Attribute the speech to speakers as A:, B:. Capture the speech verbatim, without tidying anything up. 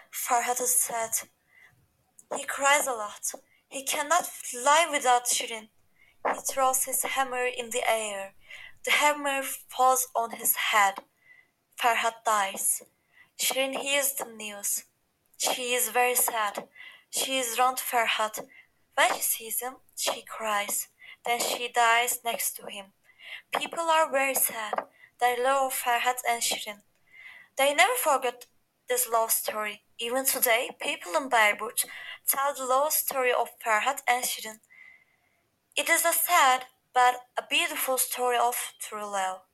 A: Farhat is sad. He cries a lot. He cannot fly without Shirin. He throws his hammer in the air. The hammer falls on his head. Farhat dies. Shirin hears the news. She is very sad. She is round Farhat. When she sees him, she cries. Then she dies next to him. People are very sad. They love Farhat and Shirin. They never forget this love story. Even today, people in Bayburt tell the love story of Farhat and Shirin. It is a sad but a beautiful story of true love.